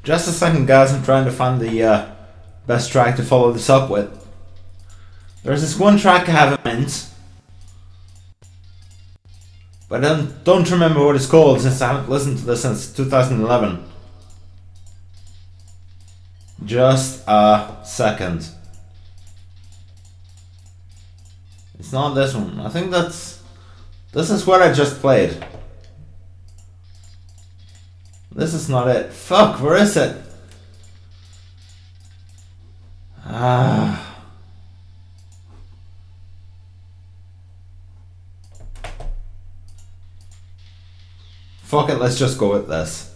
Just a second, guys. I'm trying to find the best track to follow this up with. There's this one track I have in mind, but I don't remember what it's called since I haven't listened to this since 2011. Just a second. It's not this one. I think this is what I just played. This is not it. Fuck, where is it? Fuck it, let's just go with this.